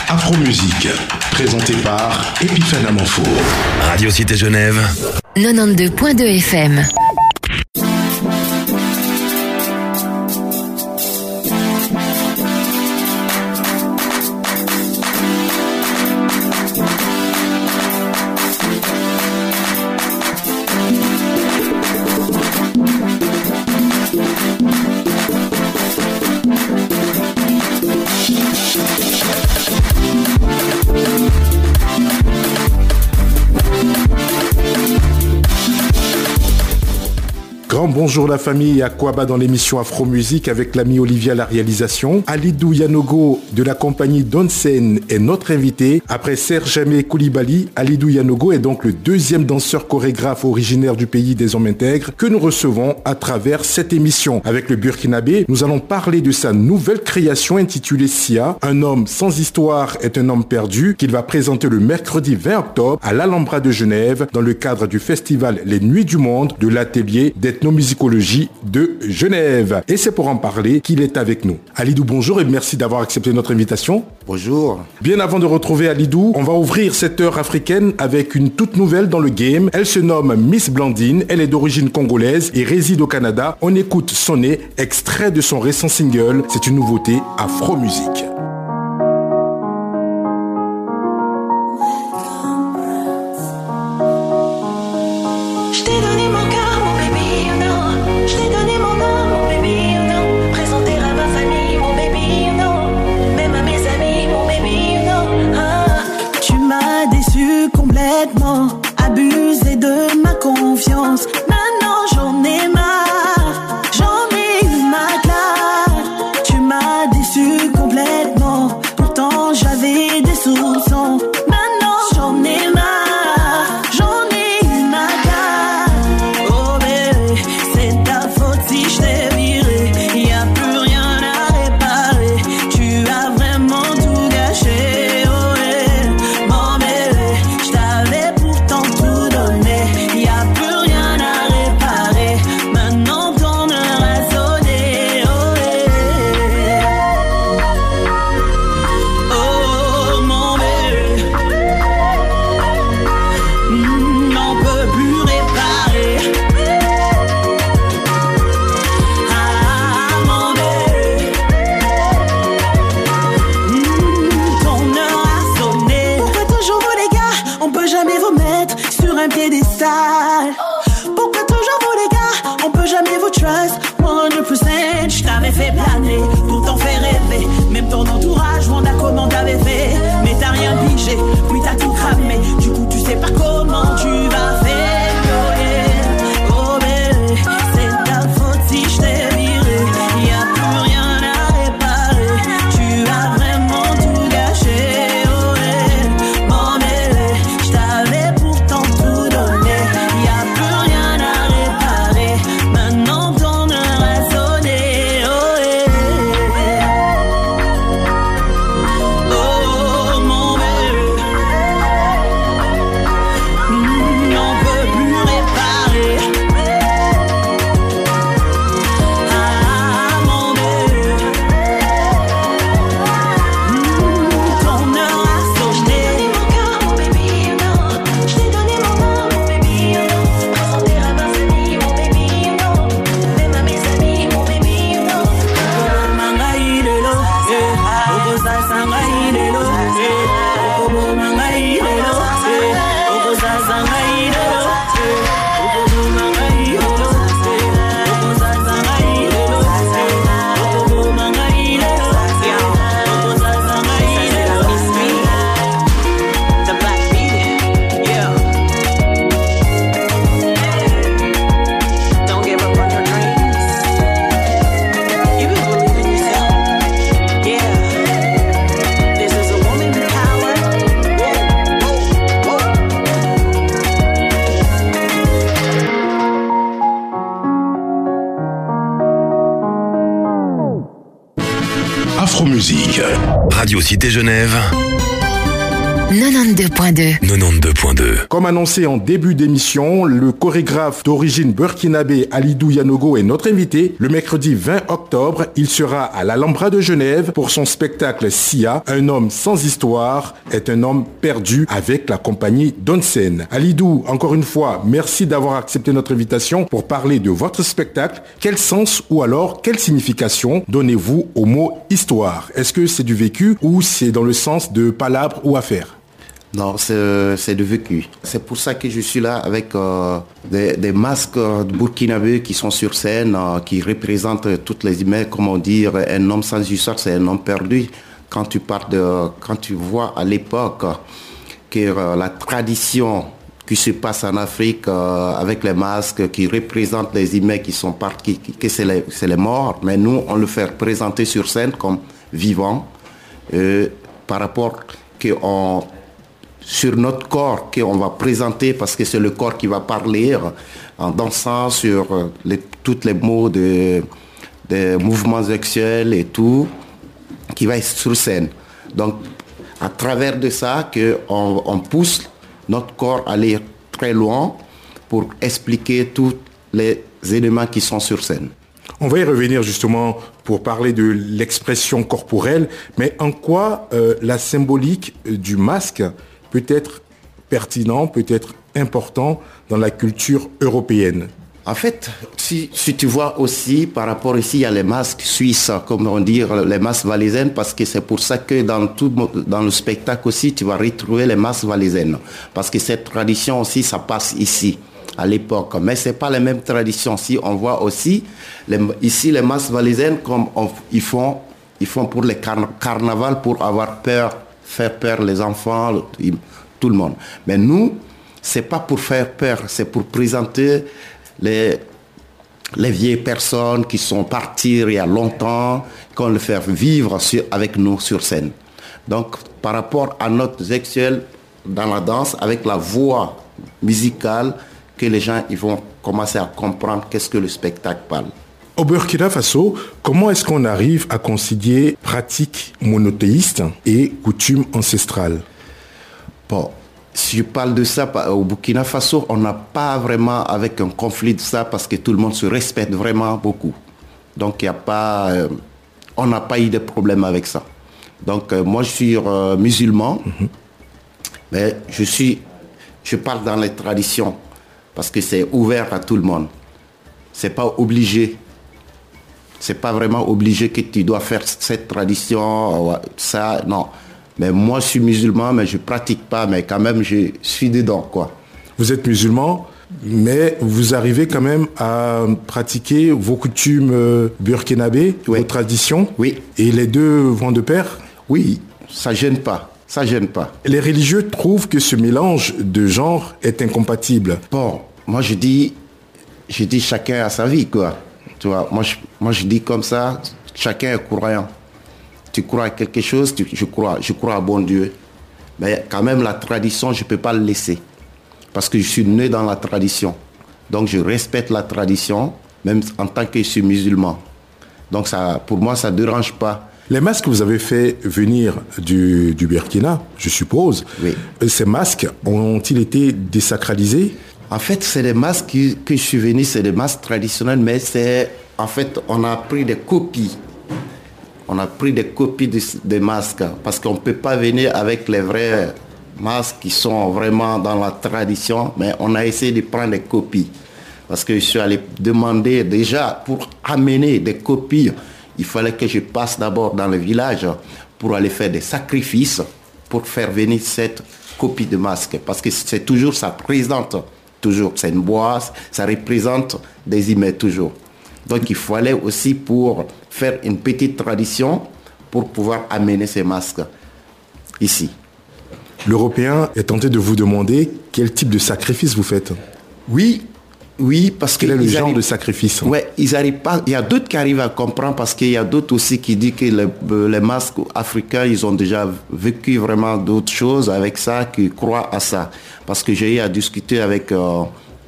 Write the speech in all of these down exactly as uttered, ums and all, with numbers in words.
Afro-Musique, présenté par Epiphan Amanfour. Radio Cité Genève. quatre-vingt-douze point deux F M. Bonjour la famille, Akwaba dans l'émission Afro-Musique avec l'ami Olivier à la réalisation. Alidou Yanogo de la compagnie Donsen est notre invité. Après Serge Aimé Koulibaly, Alidou Yanogo est donc le deuxième danseur chorégraphe originaire du pays des hommes intègres que nous recevons à travers cette émission. Avec le Burkinabé, nous allons parler de sa nouvelle création intitulée Sia. Un homme sans histoire est un homme perdu qu'il va présenter le mercredi vingt octobre à l'Alhambra de Genève dans le cadre du festival Les Nuits du Monde de l'atelier d'ethnomusicologie de Genève. Et c'est pour en parler qu'il est avec nous. Alidou, bonjour et merci d'avoir accepté notre invitation. Bonjour. Bien avant de retrouver Alidou, on va ouvrir cette heure africaine avec une toute nouvelle dans le game. Elle se nomme Miss Blandine, elle est d'origine congolaise et réside au Canada. On écoute Sonner, extrait de son récent single. C'est une nouveauté Afro-Musique. Abusé de ma confiance, maintenant j'en ai marre, j'en ai eu ma claque. Tu m'as déçu complètement, pourtant j'avais des soupçons. Maintenant j'en ai marre, j'en ai eu ma claque. Oh bébé, c'est ta faute si je t'ai viré, y'a plus rien à réparer, tu as vraiment tout gâché. Oh yeah, mon bébé, je t'avais pourtant tout donné, y'a plus rien à réparer, maintenant ton heure a sonné. Oh yeah, oh mon bébé, mm, on peut plus réparer. Ah mon bébé, mm, ton heure a sonné. Pourquoi toujours vous les gars, on peut jamais vous mettre sur un piédestal? Pourquoi toujours vous les gars, on peut jamais vous trust cent pour cent? Je t'avais fait planer, tout t'en fait rêver, même ton entourage m'en a comment t'avais fait. Mais t'as rien pigé, puis t'as tout cramé, du coup tu sais pas comment tu vas faire. Oh yeah, oh bébé, c'est ta faute si je t'ai viré, y'a plus rien à réparer, tu as vraiment tout gâché. Oh yeah, mon bébé, je t'avais pourtant tout donné, y'a plus rien à réparer, maintenant ton heure a sonné. Oh yeah, oh mon bébé, mm, on peut plus réparer. Ah mon bébé, mm, ton heure a sonné. Mon cœur, mon baby, you know. Je t'ai donné mon âme, mon baby, you know. Présenté à ma famille, mon baby, you know. Même à mes amis, mon baby, you know. Manga ilelo, eh. Okosa sanga ilelo, eh. Okobo manga ilelo, eh. Okosa sanga ilelo, eh. Okobo manga ilelo, eh. Okosa sanga ilelo, eh. Okobo manga ilelo, eh. Okosa sanga ilelo, The Black Beat, yeah. Don't give up on your dreams. You can believe in yourself. Yeah. This is a woman power. Whoa, whoa, Afro-Musique. Radio Cité Genève. quatre-vingt-douze point deux. quatre-vingt-douze point deux. Comme annoncé en début d'émission, le chorégraphe d'origine burkinabé Alidou Yanogo est notre invité. Le mercredi vingt octobre, il sera à l'Alhambra de Genève pour son spectacle Sia, un homme sans histoire est un homme perdu, avec la compagnie Donsen. Alidou, encore une fois, merci d'avoir accepté notre invitation pour parler de votre spectacle. Quel sens ou alors quelle signification donnez-vous au mot histoire? Est-ce que c'est du vécu ou c'est dans le sens de palabre ou affaire? Non, c'est, c'est du vécu. C'est pour ça que je suis là avec euh, des, des masques burkinabés qui sont sur scène, euh, qui représentent toutes les images, comment dire, un homme sans histoire, c'est un homme perdu. Quand tu parles de, quand tu vois à l'époque que euh, la tradition qui se passe en Afrique euh, avec les masques qui représentent les images qui sont partis, que c'est les, c'est les morts, mais nous on le fait présenter sur scène comme vivant euh, par rapport qu'on sur notre corps qu'on va présenter, parce que c'est le corps qui va parler en dansant sur les, tous les mots de, de mouvements sexuels et tout, qui va être sur scène. Donc, à travers de ça, qu'on on pousse notre corps à aller très loin pour expliquer tous les éléments qui sont sur scène. On va y revenir justement pour parler de l'expression corporelle, mais en quoi euh, la symbolique du masque peut être pertinent, peut être important dans la culture européenne? En fait, si, si tu vois aussi, par rapport ici, il y a les masques suisses, comme on dit, les masques valaisannes, parce que c'est pour ça que dans, tout, dans le spectacle aussi, tu vas retrouver les masques valaisannes. Parce que cette tradition aussi, ça passe ici, à l'époque. Mais ce n'est pas la même tradition. Si on voit aussi, les, ici, les masques valaisannes, comme on, ils, font, ils font pour les car- carnavals, pour avoir peur, faire peur les enfants, tout le monde. Mais nous, ce n'est pas pour faire peur, c'est pour présenter les, les vieilles personnes qui sont parties il y a longtemps, qu'on le fait vivre sur, avec nous sur scène. Donc, par rapport à notre sexuel dans la danse, avec la voix musicale, que les gens ils vont commencer à comprendre qu'est-ce que le spectacle parle. Au Burkina Faso, comment est-ce qu'on arrive à concilier pratiques monothéistes et coutumes ancestrales? Bon, si je parle de ça, au Burkina Faso, on n'a pas vraiment avec un conflit de ça parce que tout le monde se respecte vraiment beaucoup. Donc, il y a pas, euh, on n'a pas eu de problème avec ça. Donc, euh, moi, je suis euh, musulman, mm-hmm. mais je suis, je parle dans les traditions parce que c'est ouvert à tout le monde. C'est pas obligé. C'est pas vraiment obligé que tu dois faire cette tradition, ça, non. Mais moi, je suis musulman, mais je pratique pas, mais quand même, je suis dedans, quoi. Vous êtes musulman, mais vous arrivez quand même à pratiquer vos coutumes euh, burkinabées, oui. Vos traditions. Oui. Et les deux vont de pair? Oui, ça gêne pas, ça gêne pas. Les religieux trouvent que ce mélange de genres est incompatible. Bon, moi je dis, je dis chacun a sa vie, quoi. Tu vois, moi je, moi je dis comme ça, chacun est croyant. Tu crois à quelque chose, tu, je crois, je crois à bon Dieu. Mais quand même la tradition, je ne peux pas le laisser. Parce que je suis né dans la tradition. Donc je respecte la tradition, même en tant que je suis musulman. Donc ça, pour moi, ça ne dérange pas. Les masques que vous avez fait venir du, du Burkina, je suppose, oui. Ces masques ont-ils été désacralisés? En fait, c'est des masques que, que je suis venu, c'est des masques traditionnels, mais c'est, en fait, on a pris des copies. On a pris des copies des de masques, parce qu'on ne peut pas venir avec les vrais masques qui sont vraiment dans la tradition, mais on a essayé de prendre des copies. Parce que je suis allé demander déjà, pour amener des copies, il fallait que je passe d'abord dans le village pour aller faire des sacrifices, pour faire venir cette copie de masque. Parce que c'est toujours, ça présente toujours, c'est une boîte, ça représente des images toujours. Donc il fallait aussi pour faire une petite tradition pour pouvoir amener ces masques ici. L'Européen est tenté de vous demander quel type de sacrifice vous faites. Oui, oui, parce que... Quel est le genre arrivent, de sacrifice? Oui, ils arrivent pas... Il y a d'autres qui arrivent à comprendre parce qu'il y a d'autres aussi qui disent que les, les masques africains, ils ont déjà vécu vraiment d'autres choses avec ça, qui croient à ça. Parce que j'ai eu à discuter avec euh,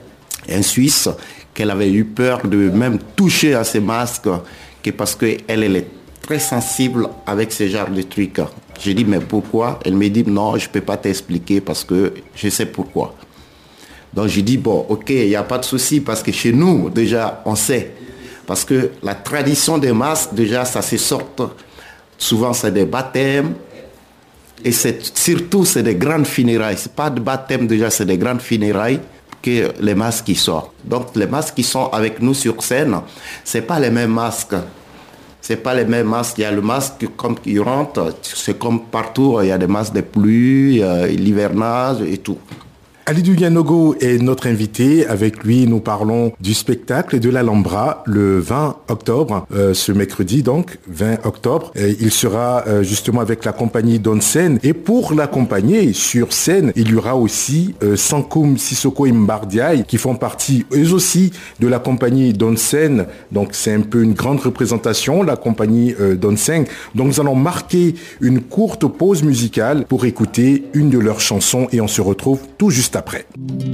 un Suisse qu'elle avait eu peur de même toucher à ces masques, que parce qu'elle elle est très sensible avec ce genre de trucs. J'ai dit, mais pourquoi? Elle me dit, non, je ne peux pas t'expliquer parce que je sais pourquoi. Donc j'ai dit, bon, ok, il n'y a pas de souci parce que chez nous, déjà, on sait. Parce que la tradition des masques, déjà, ça se sort. Souvent, c'est des baptêmes. Et c'est, surtout, c'est des grandes funérailles. Ce n'est pas de baptême, déjà, c'est des grandes funérailles que les masques qui sortent. Donc, les masques qui sont avec nous sur scène, ce n'est pas les mêmes masques. Ce n'est pas les mêmes masques. Il y a le masque, comme il rentre, c'est comme partout, il y a des masques de pluie, euh, l'hivernage et tout. Alidou Yanogo est notre invité. Avec lui, nous parlons du spectacle de l'Alhambra le vingt octobre, euh, ce mercredi donc, vingt octobre. Et il sera euh, justement avec la compagnie Donsen. Et pour l'accompagner sur scène, il y aura aussi euh, Sankoum Sissoko et Mbardiaï qui font partie eux aussi de la compagnie Donsen. Donc c'est un peu une grande représentation, la compagnie euh, Donsen. Donc nous allons marquer une courte pause musicale pour écouter une de leurs chansons et on se retrouve tout juste après. Après.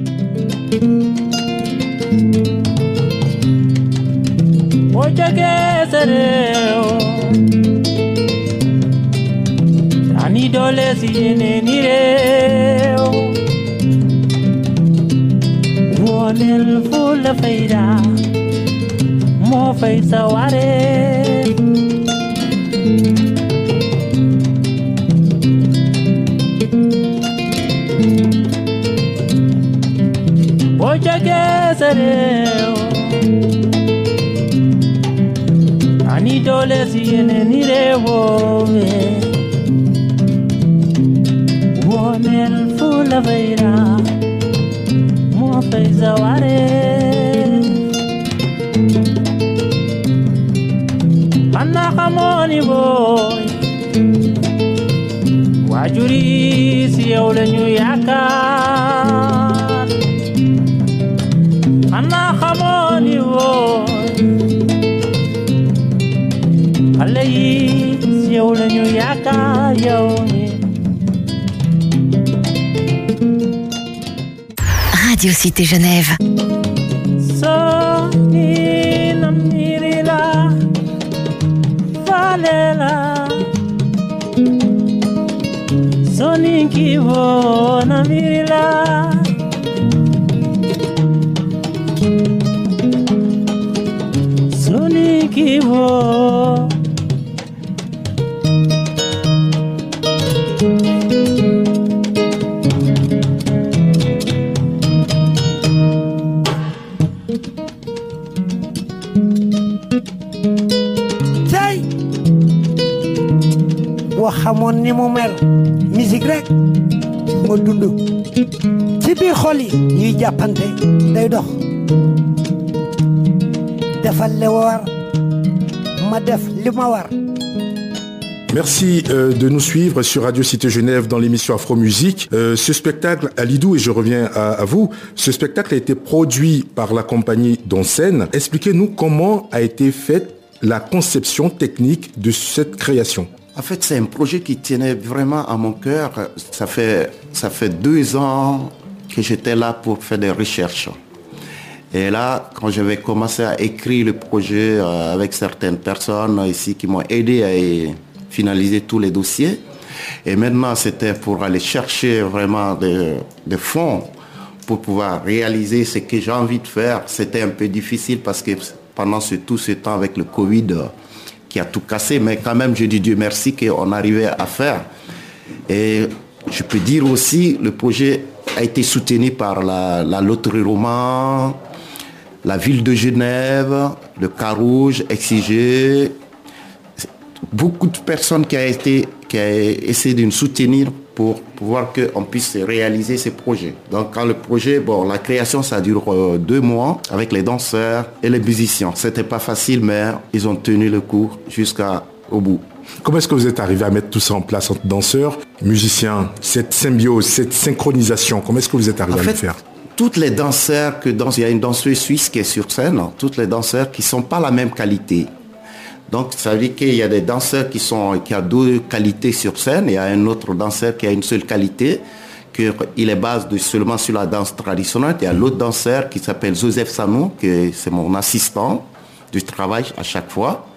Ani dole si ene nire wome Wonel fula veira Mo feiza ware Anna kamoni boy Wajuri si eule nyuyaka Anna khamoni wo Alay siawla ñu yaka yawmi Radio Cité Genève. So ni namirila falela So ni kivo namirila Kivo Tay boo xamoon ni mu mel musique rek ma dund ci biir xol yi ñuy jàppante day dox defal le war ma def li ma war. Merci euh, de nous suivre sur Radio Cité Genève dans l'émission Afro Musique. Euh, ce spectacle, Alidou, et je reviens à, à vous, ce spectacle a été produit par la compagnie Donsen. Expliquez-nous comment a été faite la conception technique de cette création. En fait, c'est un projet qui tenait vraiment à mon cœur. Ça fait, ça fait deux ans que j'étais là pour faire des recherches. Et là, quand j'avais commencé à écrire le projet euh, avec certaines personnes ici qui m'ont aidé à finaliser tous les dossiers, et maintenant c'était pour aller chercher vraiment des, des fonds pour pouvoir réaliser ce que j'ai envie de faire. C'était un peu difficile parce que pendant ce, tout ce temps avec le Covid euh, qui a tout cassé, mais quand même je dis Dieu merci qu'on arrivait à faire. Et je peux dire aussi, le projet a été soutenu par la, la loterie Roman, la ville de Genève, le Carouge, Exigé, beaucoup de personnes qui ont, été, qui ont essayé de nous soutenir pour pouvoir qu'on puisse réaliser ces projets. Donc quand le projet, bon, la création ça dure euh, deux mois avec les danseurs et les musiciens. C'était pas facile mais ils ont tenu le coup jusqu'au bout. Comment est-ce que vous êtes arrivé à mettre tout ça en place entre danseurs, musiciens, cette symbiose, cette synchronisation, comment est-ce que vous êtes arrivé en à fait, le faire? Toutes les danseurs que dansent, il y a une danseuse suisse qui est sur scène, toutes les danseurs qui ne sont pas la même qualité. Donc ça veut dire qu'il y a des danseurs qui, sont, qui ont deux qualités sur scène, il y a un autre danseur qui a une seule qualité, qu'il est basé de, seulement sur la danse traditionnelle. Il y a l'autre danseur qui s'appelle Joseph Sanou, que c'est mon assistant du travail à chaque fois,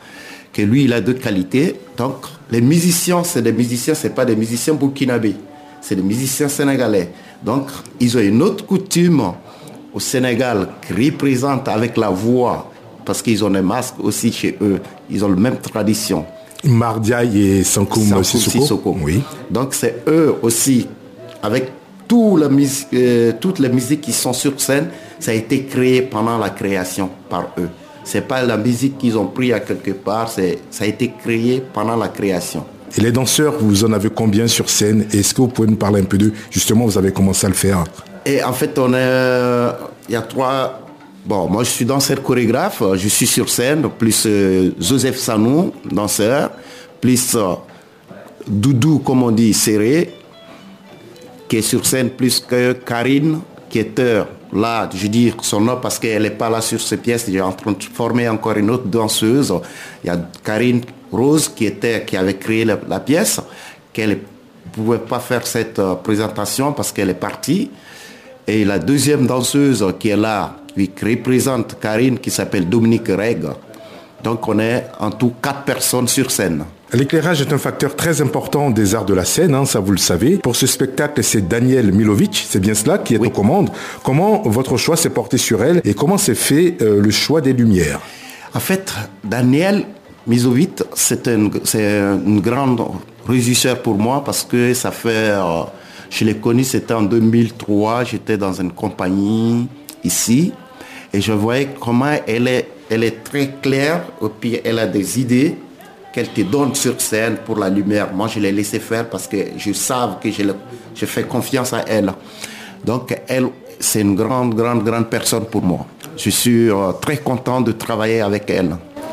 que lui, il a deux qualités. Donc, les musiciens, c'est des musiciens, c'est pas des musiciens burkinabés, c'est des musiciens sénégalais. Donc, ils ont une autre coutume au Sénégal qui représente avec la voix, parce qu'ils ont des masques aussi chez eux, ils ont la même tradition. Mardiaye et Sankoum Sankoum Sissoko. Sissoko. Oui. Donc, c'est eux aussi, avec tout la mus- euh, toutes les musiques qui sont sur scène, ça a été créé pendant la création par eux. C'est pas la musique qu'ils ont pris à quelque part, c'est, ça a été créé pendant la création. Et les danseurs, vous en avez combien sur scène? Est-ce que vous pouvez nous parler un peu d'eux? Justement, vous avez commencé à le faire. Et en fait, on est, il y a trois. Bon, moi je suis danseur chorégraphe, je suis sur scène, plus euh, Joseph Sanou, danseur, plus euh, Doudou, comme on dit, serré, qui est sur scène, plus que Karine, qui est euh, là, je dis son nom parce qu'elle n'est pas là sur ces pièces, j'ai en train de former encore une autre danseuse. Il y a Karine Rose qui, était, qui avait créé la, la pièce, qu'elle ne pouvait pas faire cette euh, présentation parce qu'elle est partie. Et la deuxième danseuse qui est là, qui représente Karine, qui s'appelle Dominique Reg. Donc on est en tout quatre personnes sur scène. L'éclairage est un facteur très important des arts de la scène, hein, ça vous le savez. Pour ce spectacle, c'est Daniel Milovic, c'est bien cela, qui est Oui. aux commandes. Comment votre choix s'est porté sur elle et comment s'est fait euh, le choix des lumières? En fait, Daniel Milovic, c'est un, c'est une grande régisseur pour moi parce que ça fait... Euh, je l'ai connu, c'était en deux mille trois, j'étais dans une compagnie ici et je voyais comment elle est, elle est très claire et puis elle a des idées qu'elle te donne sur scène pour la lumière. Moi, je l'ai laissé faire parce que je savais que je, le, je fais confiance à elle. Donc, elle, c'est une grande, grande, grande personne pour moi. Je suis euh, très content de travailler avec elle.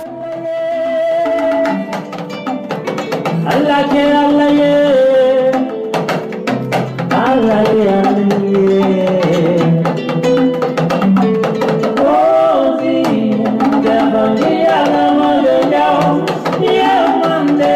Allah ke Allah ye, Allah ye Allah ye. Oh si, devant Allah mande down, yeah mande.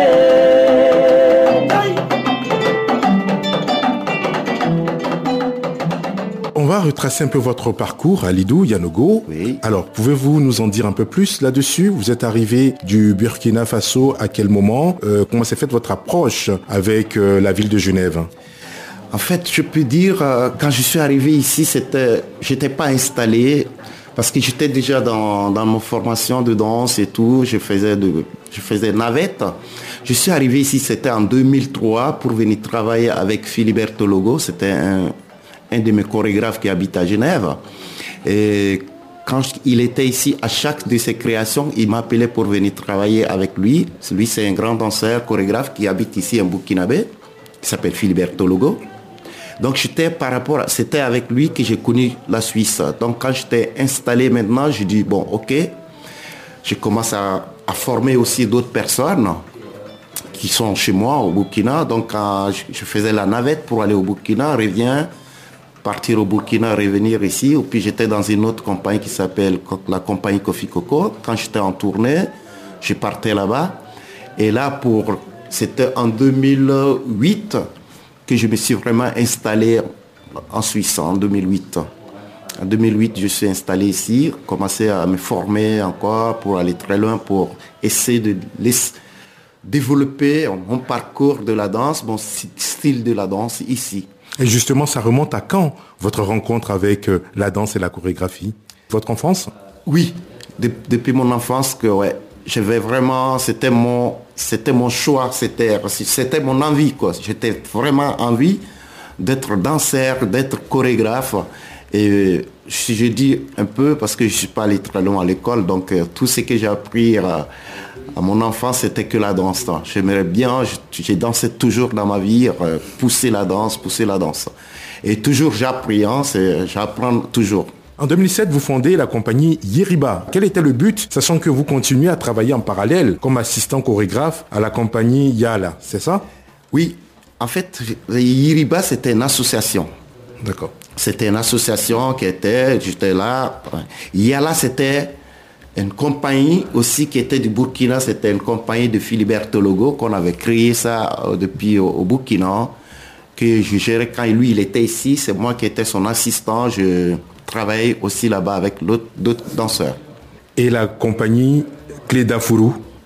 On va retracer un peu votre parcours, Alidou Yanogo. Oui. Alors, pouvez-vous nous en dire un peu plus là-dessus? Vous êtes arrivé du Burkina Faso à quel moment? euh, Comment s'est faite votre approche avec euh, la ville de Genève? En fait, je peux dire, euh, quand je suis arrivé ici, c'était, j'étais pas installé parce que j'étais déjà dans, dans ma formation de danse et tout. Je faisais de, je faisais navette. Je suis arrivé ici, c'était en deux mille trois pour venir travailler avec Philiberto Logo. C'était un, un de mes chorégraphes qui habite à Genève. Et quand il était ici, à chaque de ses créations, il m'appelait pour venir travailler avec lui. Lui, c'est un grand danseur, chorégraphe qui habite ici en Burkinabé, qui s'appelle Philiberto Logo. Donc j'étais par rapport, à, c'était avec lui que j'ai connu la Suisse. Donc quand j'étais installé maintenant, j'ai dit bon, ok, je commence à, à former aussi d'autres personnes qui sont chez moi au Burkina. Donc quand je, je faisais la navette pour aller au Burkina, reviens, partir au Burkina, revenir ici. Et puis j'étais dans une autre compagnie qui s'appelle la compagnie Kofi Coco. Quand j'étais en tournée, je partais là-bas. Et là, pour, c'était en deux mille huit que je me suis vraiment installé en Suisse, en deux mille huit. En deux mille huit, je suis installé ici, commencé à me former encore pour aller très loin, pour essayer de laisser, développer mon parcours de la danse, mon style de la danse ici. Et justement, ça remonte à quand, votre rencontre avec euh, la danse et la chorégraphie? Votre enfance? Oui, de, depuis mon enfance, que ouais, j'avais vraiment, c'était mon, c'était mon choix, c'était, c'était mon envie, quoi. J'étais vraiment envie d'être danseur, d'être chorégraphe. Et si je dis un peu, parce que je ne suis pas allé très loin à l'école, donc euh, tout ce que j'ai appris euh, à mon enfance, c'était que la danse. Hein. J'aimerais bien, j'ai dansé toujours dans ma vie, euh, pousser la danse, pousser la danse. Et toujours j'apprends, hein, c'est, j'apprends toujours. En deux mille sept, vous fondez la compagnie Yiriba. Quel était le but, sachant que vous continuez à travailler en parallèle comme assistant chorégraphe à la compagnie Yala, c'est ça? Oui, en fait, Yiriba, c'était une association. D'accord. C'était une association qui était, j'étais là. Yala, c'était une compagnie aussi qui était du Burkina. C'était une compagnie de Philiberto Logo qu'on avait créé ça depuis au, au Burkina, que je gérais quand lui, il était ici. C'est moi qui étais son assistant. Je travaillais aussi là-bas avec d'autres danseurs. Et la compagnie Clé d'Afuru,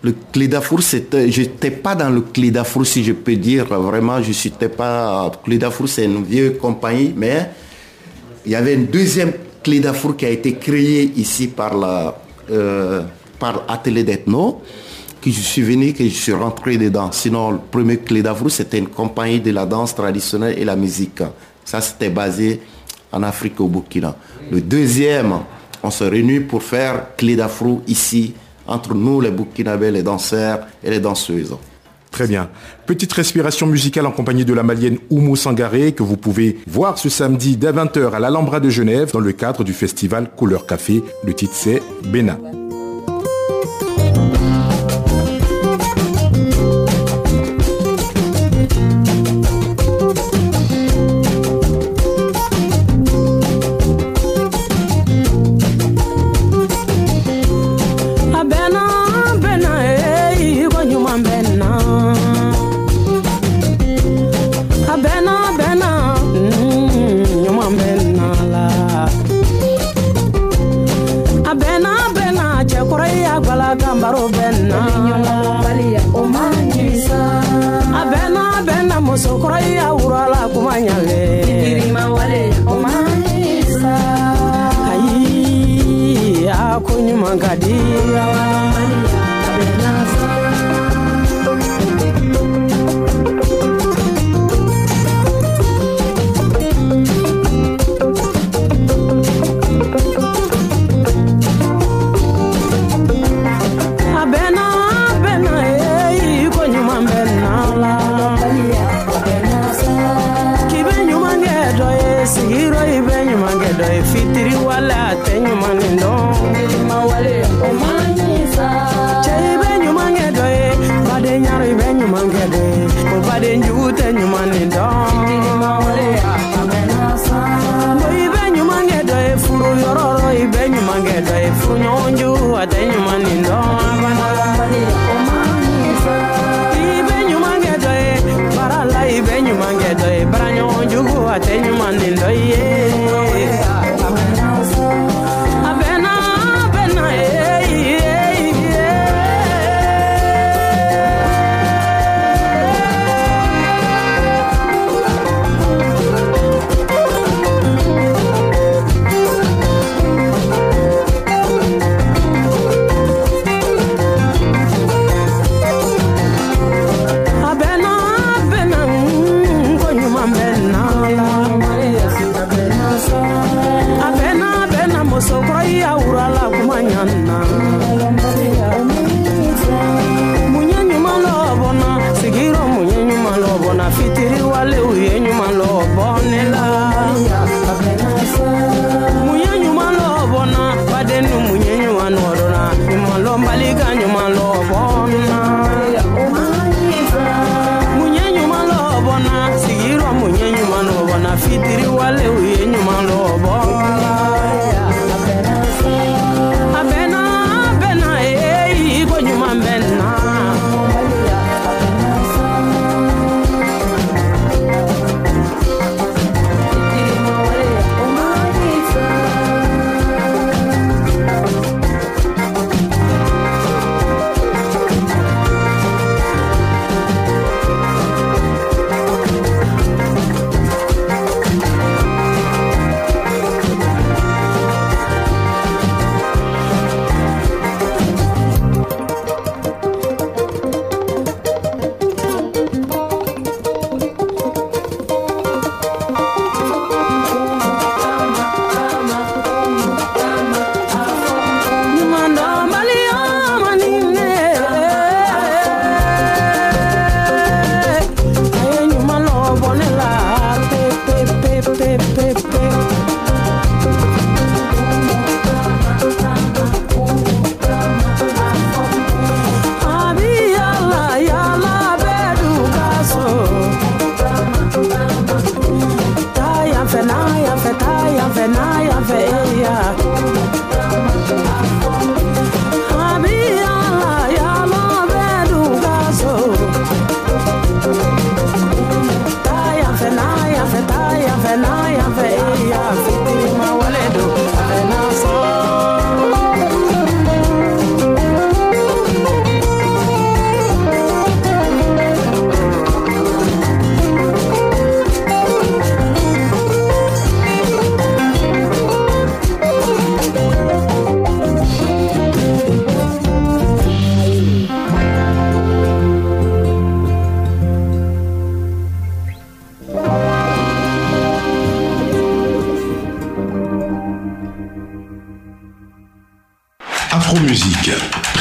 Le clé d'Afro, c'était, je n'étais pas dans le clé d'Afro, si je peux dire. Vraiment, je n'étais pas... Clé d'Afro, c'est une vieille compagnie, mais il y avait une deuxième clé d'Afro qui a été créée ici par la, euh, par Atelier d'Ethno, que je suis venu, que je suis rentré dedans. Sinon, le premier clé d'Afro, c'était une compagnie de la danse traditionnelle et la musique. Ça, c'était basé en Afrique, au Burkina. Le deuxième, on se réunit pour faire clé d'Afro ici, entre nous, les Burkinabés, les danseurs et les danseuses. Très bien. Petite respiration musicale en compagnie de la malienne Oumou Sangaré que vous pouvez voir ce samedi dès vingt heures à l'Alhambra de Genève dans le cadre du festival Couleur Café. Le titre c'est Bénin.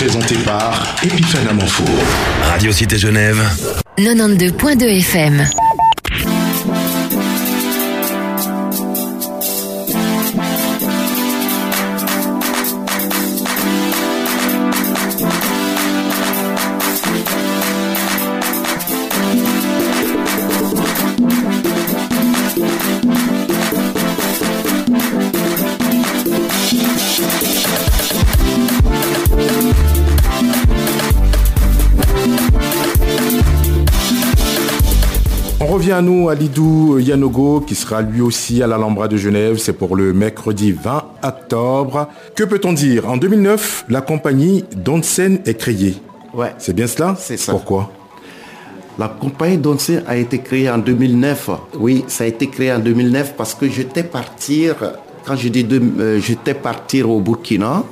présenté par Epiphane Amanfour. Radio Cité Genève. quatre-vingt-douze point deux F M. On revient à nous, à Lidou Yanogo, qui sera lui aussi à l'Alhambra de Genève. C'est pour le mercredi vingt octobre. Que peut-on dire? En deux mille neuf, la compagnie Donsen est créée. Ouais. C'est bien cela? C'est ça. Pourquoi? La compagnie Donsen a été créée en deux mille neuf. Oui, ça a été créé en deux mille neuf parce que j'étais partir, quand je dis de, euh, j'étais partir au Burkina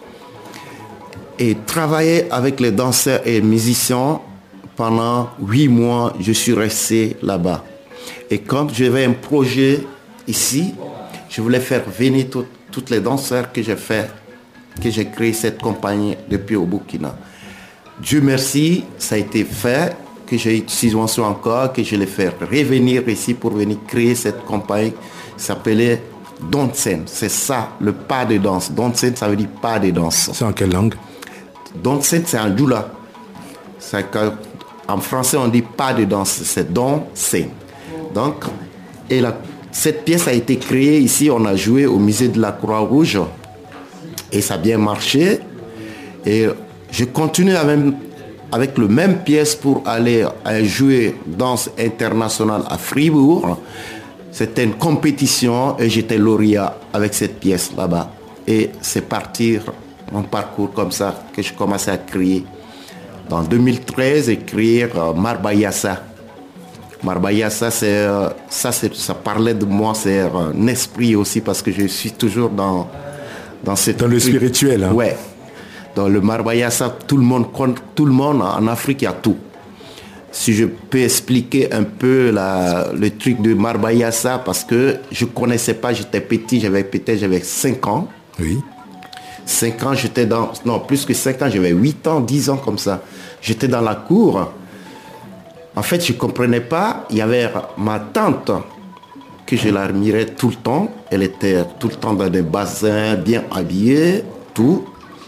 et travailler avec les danseurs et musiciens. Pendant huit mois, je suis resté là-bas. Et quand j'avais un projet ici, je voulais faire venir tout, toutes les danseurs que j'ai fait, que j'ai créé cette compagnie depuis au Burkina. Dieu merci, ça a été fait, que j'ai eu subvention encore, que je l'ai fait revenir ici pour venir créer cette compagnie qui s'appelait Donsen. C'est ça, le pas de danse. Donsen, ça veut dire pas de danse. C'est en quelle langue? Donsen, c'est en djoula. C'est En français, on dit pas de danse, c'est Donsen. Donc, et la, cette pièce a été créée ici, on a joué au musée de la Croix-Rouge et ça a bien marché. Et je continue avec, avec le même pièce pour aller à jouer danse internationale à Fribourg. C'était une compétition et j'étais lauréat avec cette pièce là-bas. Et c'est partir mon parcours comme ça que je commençais à créer. En deux mille treize, écrire euh, Marbayassa. Marbayassa, c'est, euh, ça, c'est, ça parlait de moi, c'est euh, un esprit aussi, parce que je suis toujours dans, dans, cette dans le truc. spirituel. Hein. Ouais. Dans le Marbayassa, tout le monde, tout le monde en Afrique, il y a tout. Si je peux expliquer un peu la, le truc de Marbayassa, parce que je ne connaissais pas, j'étais petit, j'avais peut-être j'avais cinq ans. Oui. cinq ans, j'étais dans... Non, plus que cinq ans, j'avais huit ans, dix ans comme ça. J'étais dans la cour. En fait, je ne comprenais pas. Il y avait ma tante, que je l'admirais tout le temps. Elle était tout le temps dans des bassins, bien habillée, tout.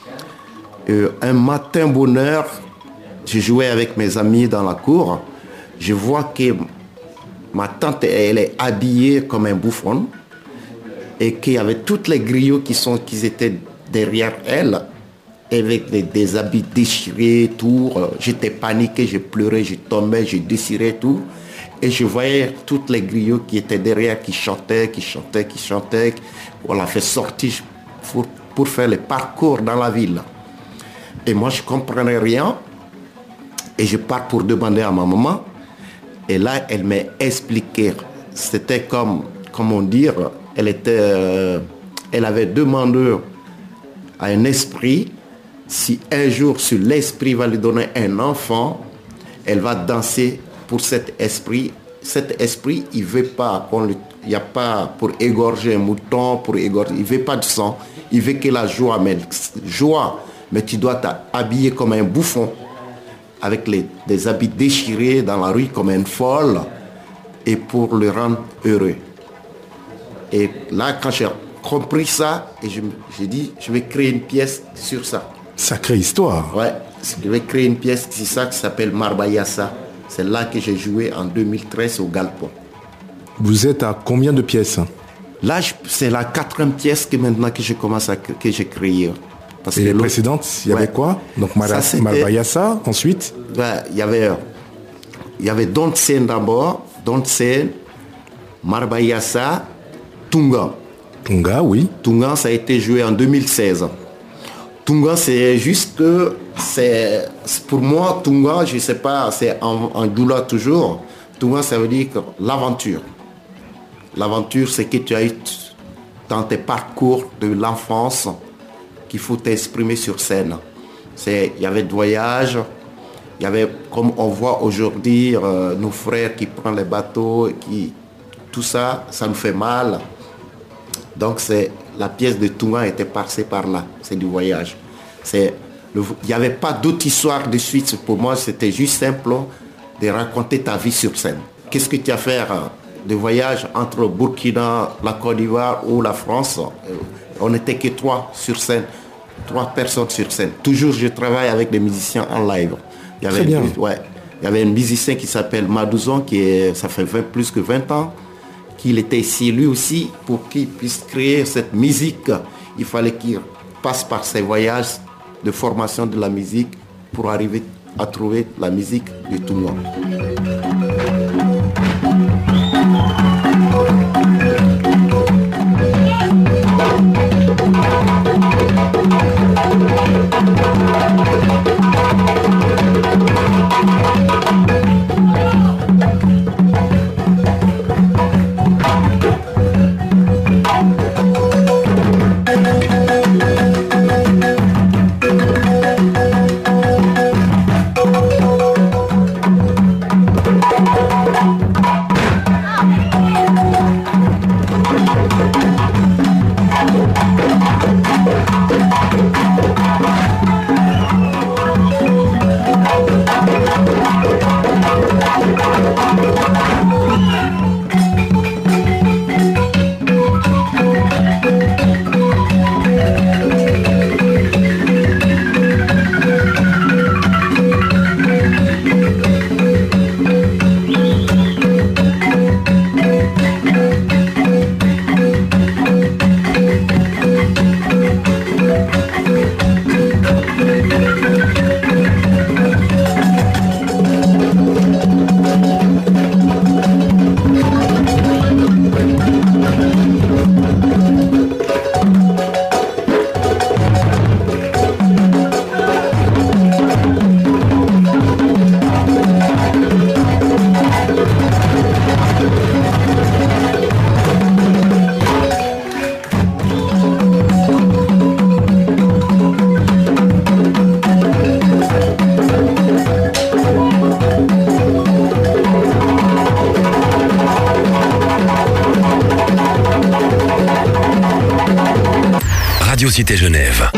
Et un matin bonheur, je jouais avec mes amis dans la cour. Je vois que ma tante, elle est habillée comme un bouffon. Et qu'il y avait toutes les griots qui, sont, qui étaient derrière elle, avec des, des habits déchirés, tout. J'étais paniqué, je pleurais, je tombais, je déchirais tout. Et je voyais toutes les griots qui étaient derrière, qui chantaient, qui chantaient, qui chantaient. On l'a fait sortir pour, pour faire le parcours dans la ville. Et moi, je ne comprenais rien. Et je pars pour demander à ma maman. Et là, elle m'a expliqué. C'était comme, comment dire, elle était, euh, elle avait demandé à un esprit, si un jour sur l'esprit va lui donner un enfant, elle va danser pour cet esprit. Cet esprit, il ne veut pas, il n'y a pas pour égorger un mouton, pour égorger, il ne veut pas de sang, il veut que la joie, mais joie, mais tu dois t'habiller comme un bouffon, avec les, des habits déchirés dans la rue comme une folle, et pour le rendre heureux. Et là, quand j'ai compris ça, et je, j'ai dit, je vais créer une pièce sur ça. Sacrée histoire. Ouais, je vais créer une pièce, c'est ça qui s'appelle Marbayassa. C'est là que j'ai joué en deux mille treize au Galpon. Vous êtes à combien de pièces? Là, je, c'est la quatrième pièce que maintenant que je commence à que j'ai créée. Parce et que les précédentes, il y avait ouais. quoi? Donc Mar- ça, Marbayassa, ensuite ouais, il y avait, il y avait Donsen d'abord, Donsen, Marbayassa, Tunga. Tunga, oui. Tunga, ça a été joué en deux mille seize. Tunga, c'est juste que, c'est, pour moi, Tunga, je ne sais pas, c'est en, en doula toujours. Tunga, ça veut dire que l'aventure. L'aventure, c'est que tu as eu dans tes parcours de l'enfance qu'il faut t'exprimer sur scène. C'est, il y avait de voyages, il y avait, comme on voit aujourd'hui, euh, nos frères qui prennent les bateaux, qui, tout ça, ça nous fait mal. Donc c'est, la pièce de Tunga était passée par là, c'est du voyage. C'est, il n'y avait pas d'autre histoire de suite. Pour moi, c'était juste simple de raconter ta vie sur scène. Qu'est-ce que tu as fait de voyage entre Burkina, la Côte d'Ivoire ou la France? On n'était que trois sur scène, trois personnes sur scène. Toujours, je travaille avec des musiciens en live. Il y avait, Très bien. Une, ouais, il y avait un musicien qui s'appelle Madouzon, qui est, ça fait vingt, plus que vingt ans, qu'il était ici lui aussi. Pour qu'il puisse créer cette musique, il fallait qu'il passe par ses voyages de formation de la musique pour arriver à trouver la musique de tout le monde. Radio Cité Genève.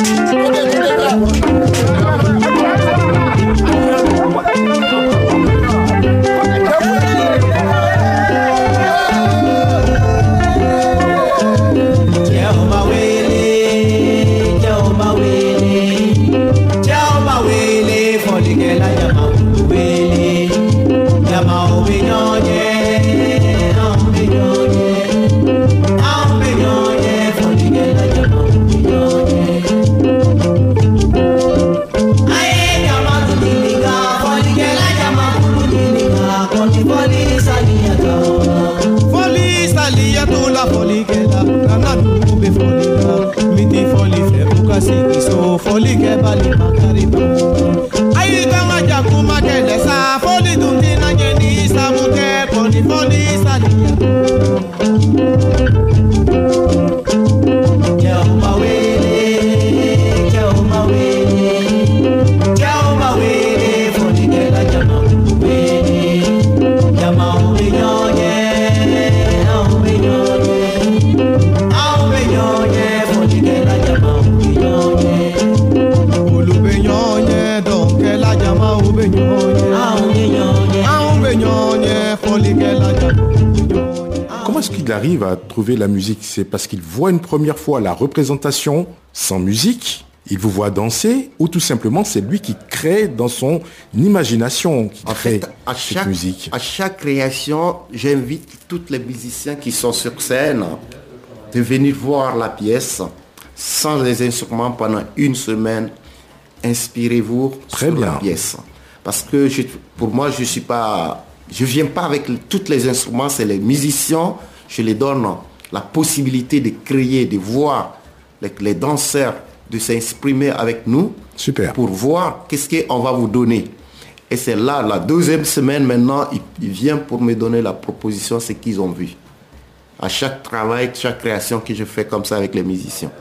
Arrive à trouver la musique, c'est parce qu'il voit une première fois la représentation sans musique, il vous voit danser, ou tout simplement c'est lui qui crée dans son imagination, qui en crée fait, à cette chaque, musique. À chaque création, j'invite tous les musiciens qui sont sur scène de venir voir la pièce sans les instruments pendant une semaine. Inspirez-vous Très sur bien. la pièce. Parce que je, pour moi, je suis pas, je viens pas avec tous les instruments, c'est les musiciens. Je les donne la possibilité de créer, de voir les, les danseurs, de s'exprimer avec nous. Super. Pour voir qu'est-ce qu'on va vous donner. Et c'est là, la deuxième semaine maintenant, ils, ils viennent pour me donner la proposition, ce qu'ils ont vu. À chaque travail, chaque création que je fais comme ça avec les musiciens.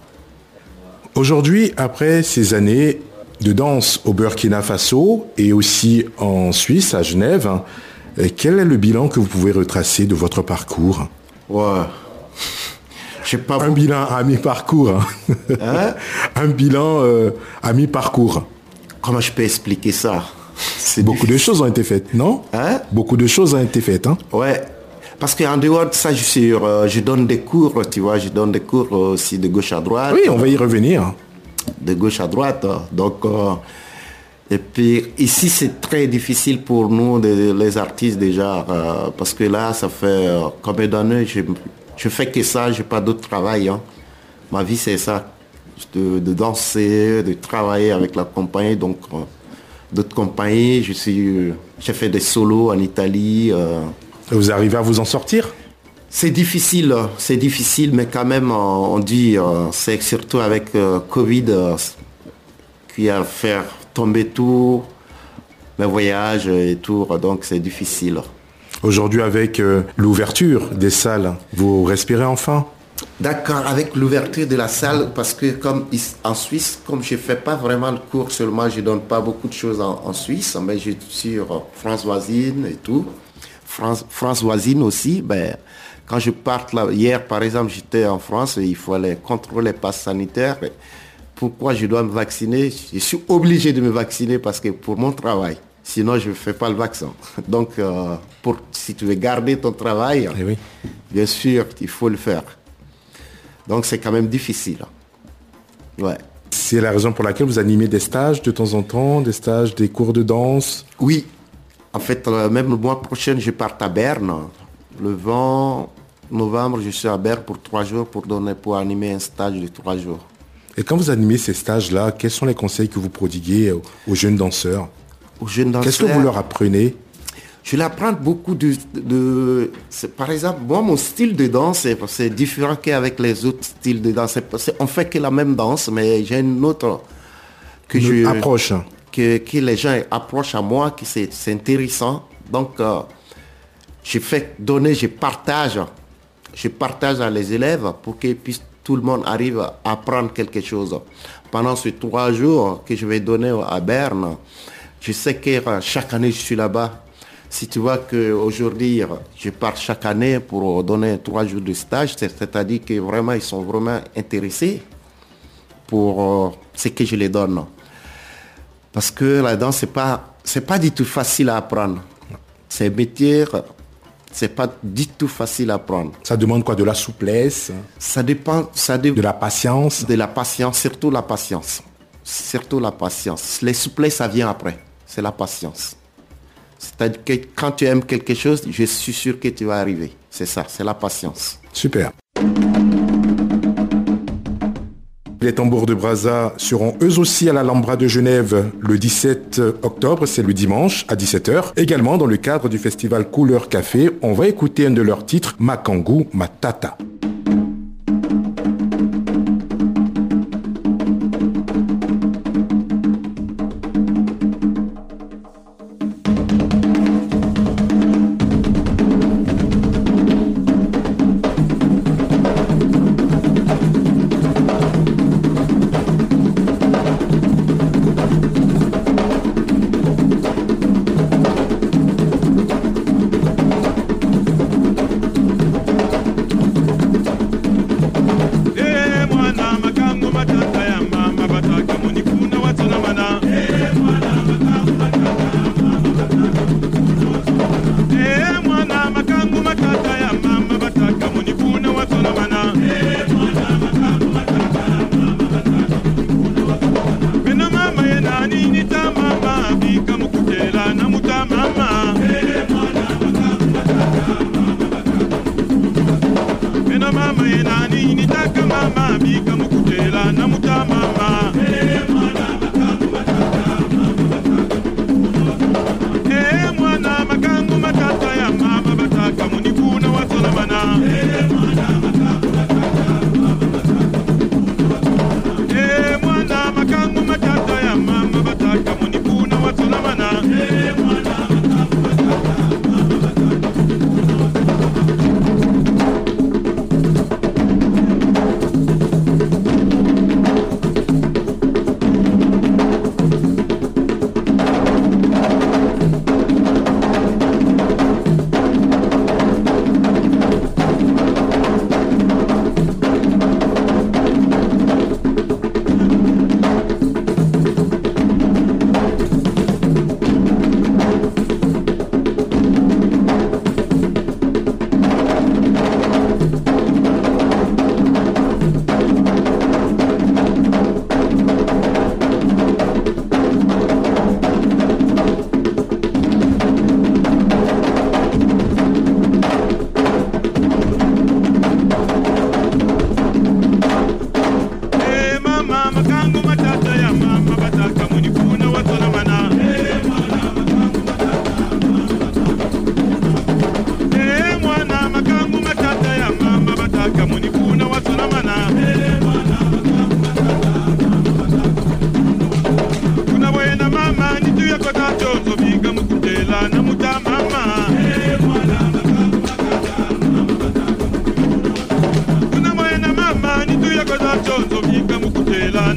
Aujourd'hui, après ces années de danse au Burkina Faso et aussi en Suisse, à Genève, quel est le bilan que vous pouvez retracer de votre parcours? Ouais. j'ai pas Un beaucoup- bilan à mi-parcours. hein. Hein? Un bilan euh, à mi-parcours. Comment je peux expliquer ça? C'est Beaucoup de choses ont été faites, non Hein? Beaucoup de choses ont été faites. Hein. Ouais, parce qu'en dehors de ça, je, suis, euh, je donne des cours, tu vois, je donne des cours aussi de gauche à droite. Oui, on va y revenir. De gauche à droite. Donc, euh, et puis ici, c'est très difficile pour nous, de- les artistes déjà, euh, parce que là, ça fait euh, combien d'années, je, je fais que ça, j'ai pas d'autre travail. hein. Ma vie, c'est ça, de, de danser, de travailler avec la compagnie, donc euh, d'autres compagnies. Je suis, euh, j'ai fait des solos en Italie. euh, Vous arrivez à vous en sortir? C'est difficile, euh, c'est difficile, mais quand même, euh, on dit, euh, c'est surtout avec euh, Covid euh, qui a fait tomber tout, mes voyages et tout, donc c'est difficile. Aujourd'hui, avec euh, l'ouverture des salles, vous respirez enfin? D'accord, avec l'ouverture de la salle, parce que comme is- en Suisse, comme je ne fais pas vraiment le cours seulement, je ne donne pas beaucoup de choses en, en Suisse, mais je suis sur euh, France voisine et tout. France, France voisine aussi, ben, quand je parte là, hier par exemple, j'étais en France et il fallait contrôler les passes sanitaires. Et pourquoi je dois me vacciner? Je suis obligé de me vacciner parce que pour mon travail, sinon je ne fais pas le vaccin. Donc, euh, pour, si tu veux garder ton travail, Eh oui. bien sûr, il faut le faire. Donc c'est quand même difficile. Ouais. C'est la raison pour laquelle vous animez des stages de temps en temps, des stages, des cours de danse. Oui. En fait, euh, même le mois prochain, je pars à Berne. Le vingt novembre, je suis à Berne pour trois jours pour donner, pour animer un stage de trois jours. Et quand vous animez ces stages-là, quels sont les conseils que vous prodiguez aux, aux jeunes danseurs? Aux jeunes danseurs. Qu'est-ce que vous leur apprenez? Je leur apprends beaucoup de... de c'est- par exemple, moi, mon style de danse, c'est, c'est différent qu'avec les autres styles de danse. C'est, c'est- on fait que la même danse, mais j'ai une autre... Que Une je, approche. Que, que les gens approchent à moi, que c'est, c'est intéressant. Donc, euh, je fais donner, je partage. Je partage à les élèves pour que puisse, tout le monde arrive à apprendre quelque chose. Pendant ces trois jours que je vais donner à Berne, je sais que euh, chaque année, je suis là-bas. Si tu vois qu'aujourd'hui, je pars chaque année pour donner trois jours de stage, c'est- c'est-à-dire que vraiment, ils sont vraiment intéressés pour euh, ce que je les donne. Parce que la danse, c'est pas, c'est pas du tout facile à apprendre. C'est un métier, c'est pas du tout facile à apprendre. Ça demande quoi? De la souplesse, Ça dépend, ça dé- de la patience? de la patience, surtout la patience. Surtout la patience. Les souplesses, ça vient après. C'est la patience. C'est-à-dire que quand tu aimes quelque chose, je suis sûr que tu vas arriver. C'est ça, c'est la patience. Super. Les tambours de Brazza seront eux aussi à l'Alhambra de Genève le dix-sept octobre, c'est le dimanche à dix-sept heures. Également dans le cadre du festival Couleur Café, on va écouter un de leurs titres, Makangu Matata.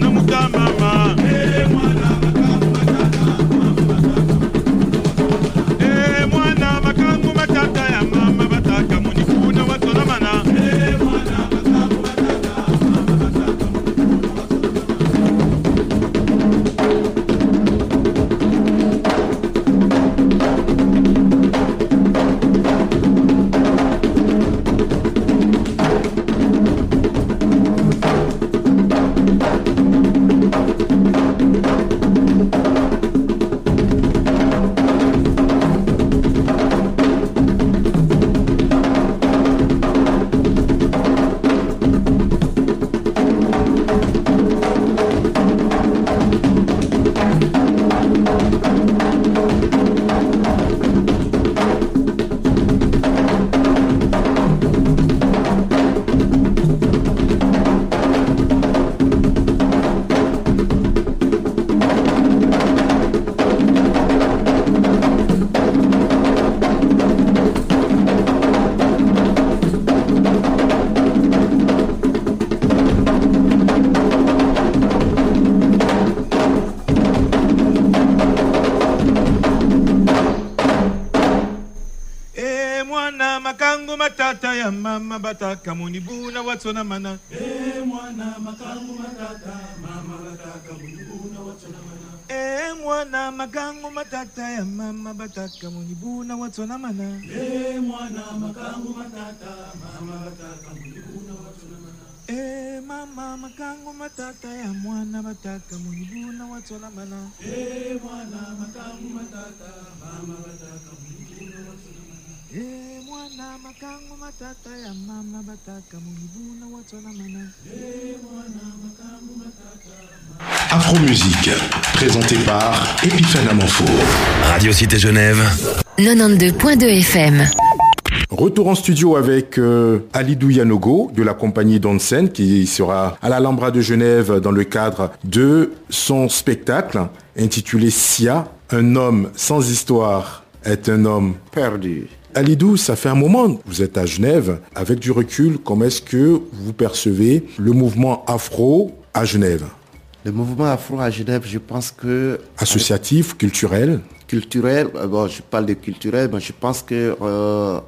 Mama bataka munibuna watsona mana. Eh mwana makangu matata, mama bataka munibuna watsona mana. Eh mwana makangu matata ya mama bataka munibuna watsona mana. Eh mwana makangu matata, mama bataka munibuna watsona mana. Eh mama makangu matata ya mwana bataka munibuna watsona mana. Eh mwana makangu matata, mama bataka munibuna watsona mana. Eh mwana makangu matata ya mama bataka munibuna watsona mana. Eh mwana makangu matata. Afro-Musique, présenté par Epiphane Amanfour. Radio Cité Genève. quatre-vingt-douze point deux F M. Retour en studio avec euh, Alidou Yanogo de la compagnie Donsen qui sera à l'Alhambra de Genève dans le cadre de son spectacle intitulé Sia, un homme sans histoire est un homme perdu. Alidou, ça fait un moment que vous êtes à Genève. Avec du recul, comment est-ce que vous percevez le mouvement afro à Genève? Le mouvement afro à Genève, je pense que... Associatif, culturel? Culturel, bon, je parle de culturel, mais je pense que euh,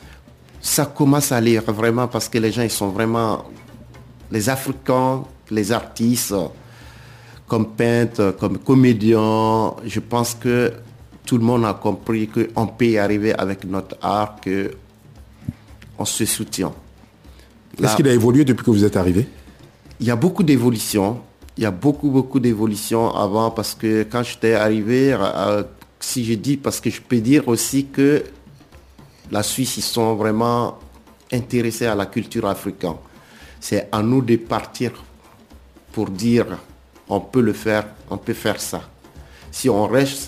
ça commence à aller vraiment parce que les gens, ils sont vraiment... Les Africains, les artistes, comme peintres, comme comédiens, je pense que tout le monde a compris qu'on peut y arriver avec notre art, qu'on se soutient. Est-ce qu'il a évolué depuis que vous êtes arrivé? Il y a beaucoup d'évolution. Il y a beaucoup, beaucoup d'évolution avant parce que quand j'étais arrivé, euh, si je dis, parce que je peux dire aussi que la Suisse, ils sont vraiment intéressés à la culture africaine. C'est à nous de partir pour dire, on peut le faire, on peut faire ça. Si on reste,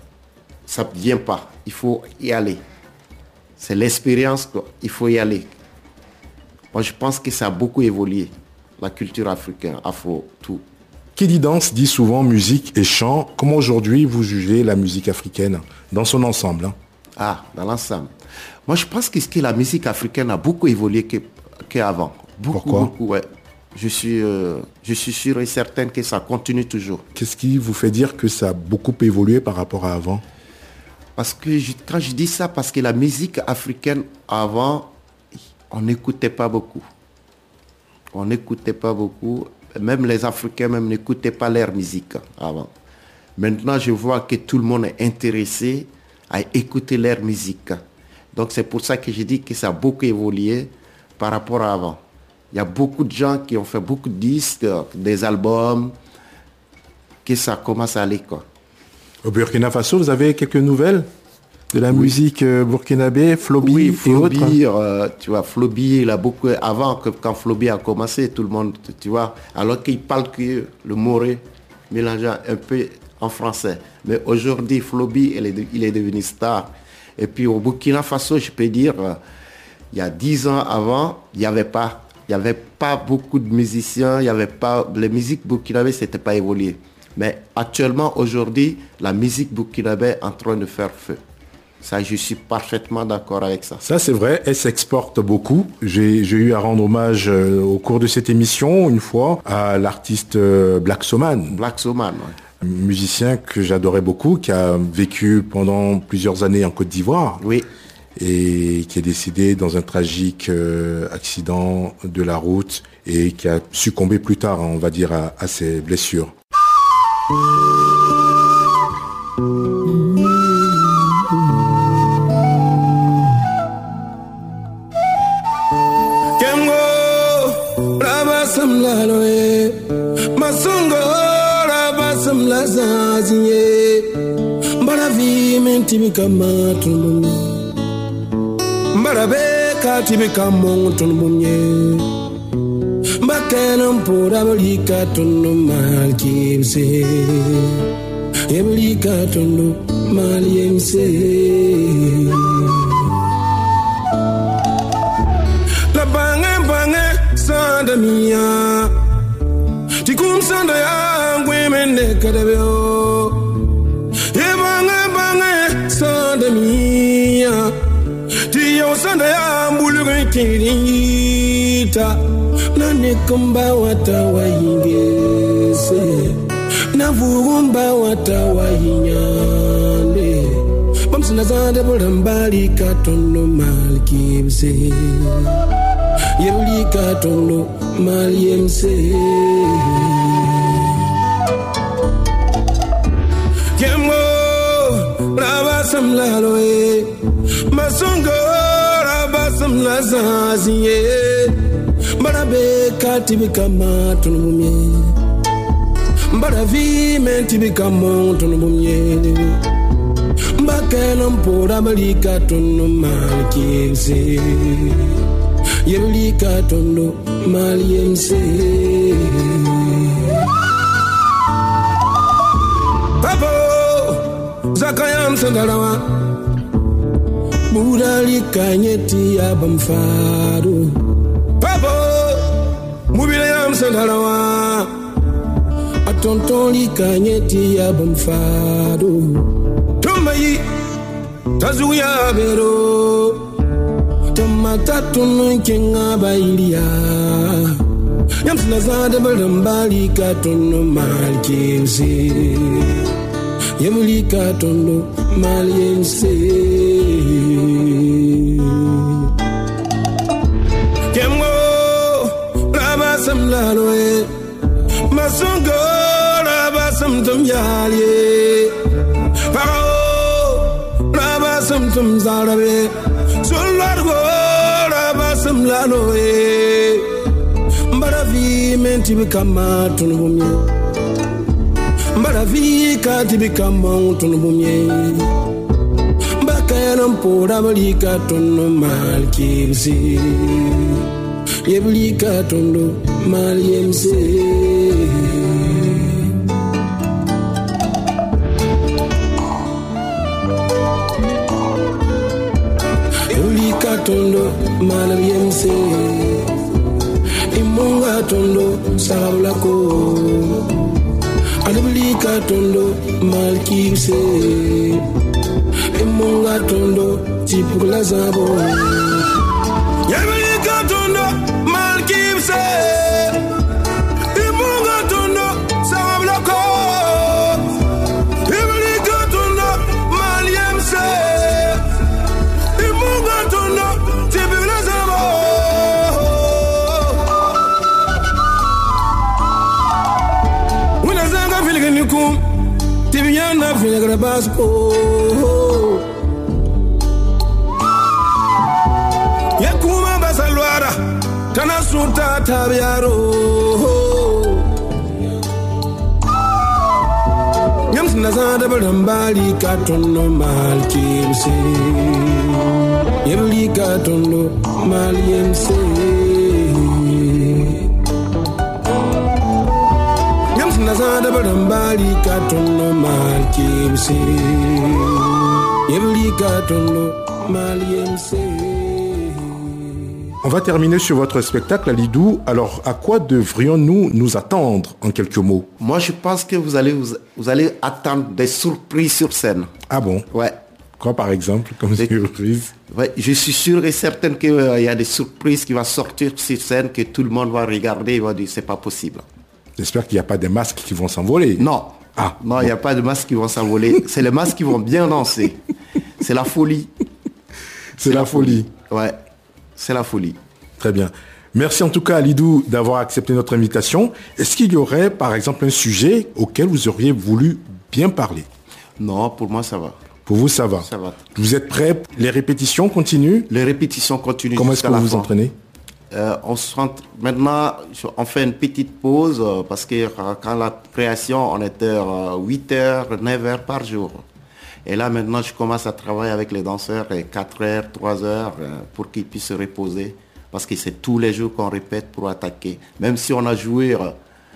ça ne vient pas. Il faut y aller. C'est l'expérience, il faut y aller. Moi, je pense que ça a beaucoup évolué. La culture africaine, afro, tout. Qui dit danse dit souvent musique et chant. Comment aujourd'hui vous jugez la musique africaine dans son ensemble, hein? Ah, dans l'ensemble. Moi, je pense que, que la musique africaine a beaucoup évolué qu'avant. Beaucoup, Pourquoi? beaucoup, ouais. Je suis, euh, je suis sûr et certain que ça continue toujours. Qu'est-ce qui vous fait dire que ça a beaucoup évolué par rapport à avant? Parce que je, quand je dis ça, parce que la musique africaine avant, on n'écoutait pas beaucoup. On n'écoutait pas beaucoup. Même les Africains même n'écoutaient pas leur musique avant. Maintenant, je vois que tout le monde est intéressé à écouter leur musique. Donc c'est pour ça que je dis que ça a beaucoup évolué par rapport à avant. Il y a beaucoup de gens qui ont fait beaucoup de disques, des albums, que ça commence à aller, quoi. Au Burkina Faso, vous avez quelques nouvelles de la oui. musique burkinabé, Flobi oui, et Flobi, autres euh, tu vois, Flobi, il a beaucoup... Avant, que, quand Flobi a commencé, tout le monde, tu vois, alors qu'il parle que le moré, mélangeant un peu en français. Mais aujourd'hui, Flobi, il est, il est devenu star. Et puis au Burkina Faso, je peux dire, euh, il y a dix ans avant, il n'y avait pas... Il n'y avait pas beaucoup de musiciens, il y avait pas... Les musiques burkinabées, ce n'était pas évolué. Mais actuellement, aujourd'hui, la musique burkinabé est en train de faire feu. Ça, je suis parfaitement d'accord avec ça. Ça, c'est vrai, elle s'exporte beaucoup. J'ai, j'ai eu à rendre hommage euh, au cours de cette émission, une fois, à l'artiste euh, Black Soman. Black Soman, oui. Un musicien que j'adorais beaucoup, qui a vécu pendant plusieurs années en Côte d'Ivoire. Oui. Et qui est décédé dans un tragique euh, accident de la route et qui a succombé plus tard, on va dire, à, à ses blessures. Tibika mountain bunye Bakanam pura balika tunu mal kimse Eblika tunu mal yemse La bange bange sanda mia Tikum sanda ya ngwemene kadabyo E bange bange sanda mia Tiyo sanda ya mbuluge kirita Na nekumba wata wa yingese Na vugumba wata wa yinyande Bamsina zande bulambali katono mal kimse Yebuli katono mal yemse Yemo rabasam laloe Masongo rabasam lazaziye Barabe katibika matunu mumye Baravi mentibika montunu mumye Mbakena mpura balika tunu malikimse Yebulika tunu maliyemse Papo Zakayam sandalawa Budali kanyeti abamfaru Papo Mubile yam sandalawa Atontoli kanyeti abamfaru Tumayi Tazuya bero Tamata tunu kenga bailia Yam sinazade balambali katunu malkimsi Yemulika tondo maliense Kemgo rabasam laloe Masongo rabasam tum yalye Paro rabasam tum zarabe Solargo rabasam laloe Mbaravi mentibika matunu bumye Mbaravi katibika mountain bumye Mbakana mpura balika tono mal kimse Yebulika tono mal yemse Yebulika tono mal yemse Imunga tono sarabulako Alibulika tondo malkimse Emunga tondo tipula zabo Yabulika tondo malkimse Emunga tondo sawablako Yabulika tondo malyemse Emunga tondo tipula zabo Nikum Tibiana Vinegra Basco Yakuma Basalwara Tanasuta Tabiaro Yams Nazada Balambali Katono Malkimse Yebuli Katono Maliemse Nazada balambali katono malkimse Yebuli katono maliemse. On va terminer sur votre spectacle, Alidou. Alors, à quoi devrions-nous nous attendre en quelques mots? Moi, je pense que vous allez, vous, vous allez attendre des surprises sur scène. Ah bon? Ouais. Quoi par exemple comme surprise? Ouais, je suis sûr et certain qu'il euh, y a des surprises qui vont sortir sur scène que tout le monde va regarder et va dire c'est pas possible. J'espère qu'il n'y a pas des masques qui vont s'envoler. Non. Ah, non, il n'y a pas de masques qui vont s'envoler. C'est les masques qui vont bien danser. C'est la folie. C'est, c'est la, la folie. folie. Ouais, c'est la folie. Très bien. Merci en tout cas Alidou d'avoir accepté notre invitation. Est-ce qu'il y aurait par exemple un sujet auquel vous auriez voulu bien parler? Non, pour moi ça va. Pour vous, ça va. Ça va. Vous êtes prêts? Les répétitions continuent? Les répétitions continuent. Comment est-ce que vous vous entraînez? euh, on se rend... Maintenant, on fait une petite pause euh, parce que euh, quand la création, on était euh, huit heures, neuf heures par jour. Et là, maintenant, je commence à travailler avec les danseurs et quatre heures, trois heures euh, pour qu'ils puissent se reposer. Parce que c'est tous les jours qu'on répète pour attaquer. Même si on a joué... Euh,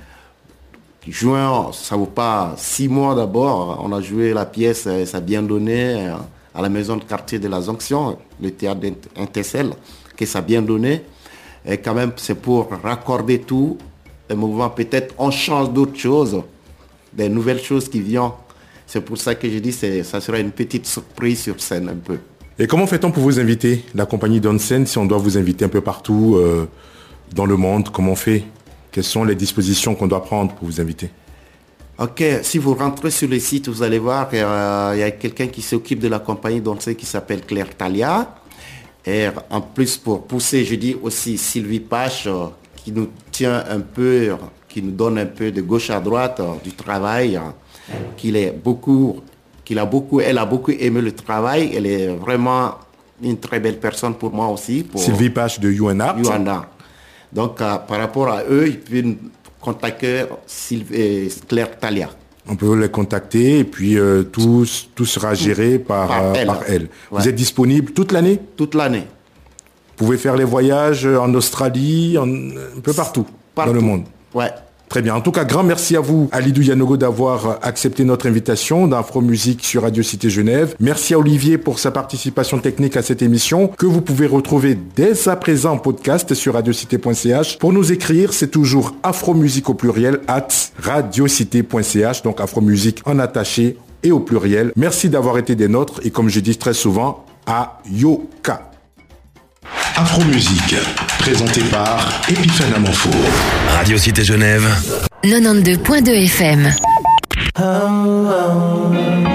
Juin, ça vaut pas six mois d'abord. On a joué la pièce, ça a bien donné à la maison de quartier de la Jonction, le théâtre d'Intessel, que ça a bien donné. Et quand même, c'est pour raccorder tout. Le mouvement, peut-être, on change d'autres choses, des nouvelles choses qui viennent. C'est pour ça que je dis que ça sera une petite surprise sur scène un peu. Et comment fait-on pour vous inviter, la compagnie d'Onsen, si on doit vous inviter un peu partout euh, dans le monde, comment on fait? Quelles sont les dispositions qu'on doit prendre pour vous inviter? Ok, si vous rentrez sur le site, vous allez voir qu'il euh, y a quelqu'un qui s'occupe de la compagnie d'Onsen qui s'appelle Claire Talia. Et en plus, pour pousser, je dis aussi Sylvie Pache, euh, qui nous tient un peu, euh, qui nous donne un peu de gauche à droite euh, du travail, euh, qu'il est beaucoup, qu'il a beaucoup, elle a beaucoup aimé le travail. Elle est vraiment une très belle personne pour moi aussi. Pour Sylvie Pache de U N A. U N A. Donc, euh, par rapport à eux, ils peuvent contacter Sylvie, Claire Talia. On peut les contacter et puis euh, tout, tout sera géré par, par euh, elle. Par elle. Ouais. Vous êtes disponible toute l'année? Toute l'année. Vous pouvez faire les voyages en Australie, en, un peu partout, partout dans le monde. Ouais. Très bien. En tout cas, grand merci à vous, Alidou Yanogo, d'avoir accepté notre invitation d'Afro Musique sur Radio Cité Genève. Merci à Olivier pour sa participation technique à cette émission que vous pouvez retrouver dès à présent en podcast sur radiocité point c h. Pour nous écrire, c'est toujours Afro Musique au pluriel at radiocité point c h. Donc Afro Musique en attaché et au pluriel. Merci d'avoir été des nôtres et comme je dis très souvent, à Yoka. Afro Musique, présenté par Epiphane Amanfour. Radio Cité Genève. quatre-vingt-douze point deux F M. Oh, oh, oh.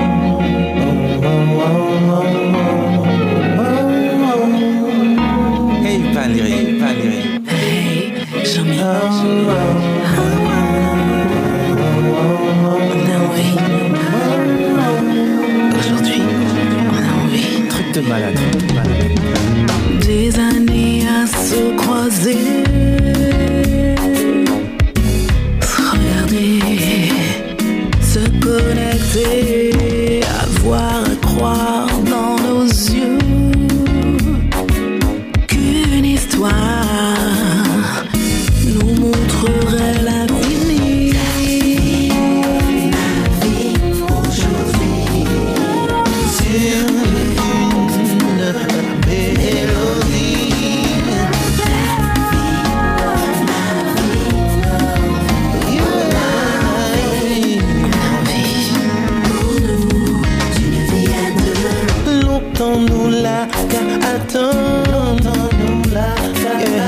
Hey, Valérie, Valérie. Hey, Jean-Mi. Aujourd'hui, on a envie. Truc de malade, truc de malade. Des années à se croiser, se regarder, se connecter, avoir à croire dans nos yeux qu'une histoire nous montrerait l'infini. La vie aujourd'hui sur une mélodie. Longtemps nous l'a qu'à attendre, nous l'a qu'à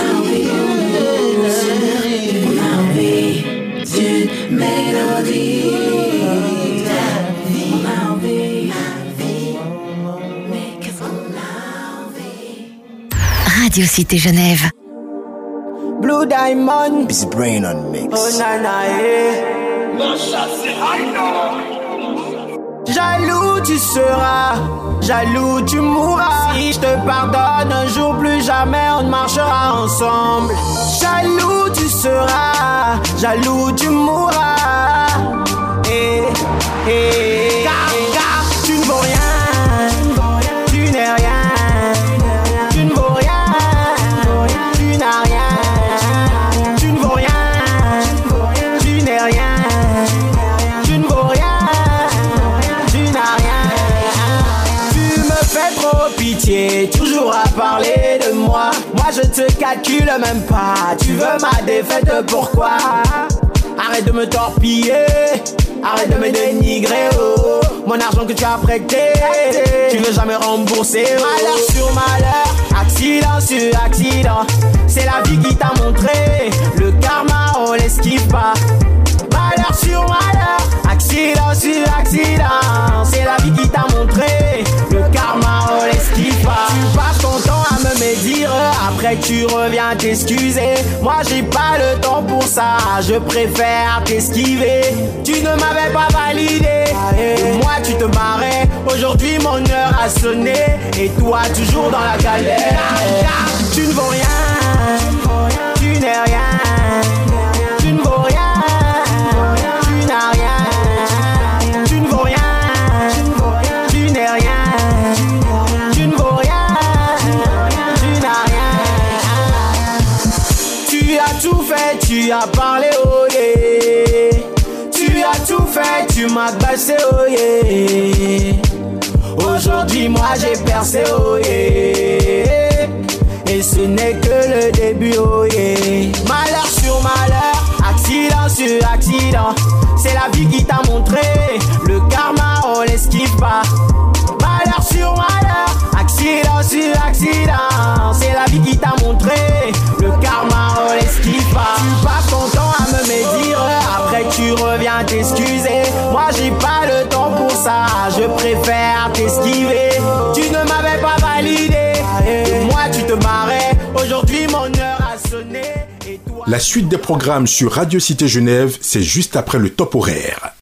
Radio Cité Genève. Blue Diamond. It's brain on mix. Oh nana, eh. Jaloux tu seras, jaloux tu mourras. Si je te pardonne un jour, plus jamais on ne marchera ensemble. Jaloux tu seras, jaloux tu mourras. Eh, eh, car, car tu ne vaux rien, tu n'es rien. Tu ne vaux rien, tu n'as rien. Tu ne vaux rien, tu n'es rien. Tu ne vaux rien, tu n'as rien. Tu me fais trop pitié, toujours à parler de moi. Moi je te calcule même pas. Tu veux ma défaite, pourquoi? Arrête de me torpiller, arrête de me dénigrer, oh. Mon argent que tu as prêté, tu veux jamais rembourser, oh. Malheur sur malheur, accident sur accident. C'est la vie qui t'a montré, le karma on l'esquive pas. Malheur sur malheur, accident sur accident. C'est la vie qui t'a montré, le karma on l'esquive pas. Tu passes ton temps à me médire, après tu reviens t'excuser. Moi j'ai pas le temps pour ça, je préfère t'esquiver. Tu ne m'avais pas validé, et moi tu te marrais. Aujourd'hui mon heure a sonné, et toi toujours dans la galère. Tu ne vaux rien, tu n'es rien. Tu ne vaux rien, tu n'as rien. Tu ne vaux rien, tu n'es rien. Tu ne vaux rien, tu n'as rien. Tu as tout fait, tu as parlé, oh yeah. Tu as tout fait, tu m'as passé, oh yeah. Aujourd'hui moi j'ai percé, oh yeah. Et ce n'est que le début, oh yeah. Malheur sur malheur, accident sur accident. C'est la vie qui t'a montré, le karma on l'esquive pas. Malheur sur malheur, accident sur accident. C'est la vie qui t'a montré, le karma on l'esquive pas. Tu passes ton temps à me médire, après tu reviens t'excuser. Moi j'ai pas le temps pour ça, je préfère t'esquiver. Tu ne m'avais pas validé, et moi tu te marrais. Aujourd'hui mon heure a sonné, et toi... La suite des programmes sur Radio Cité Genève, c'est juste après le top horaire.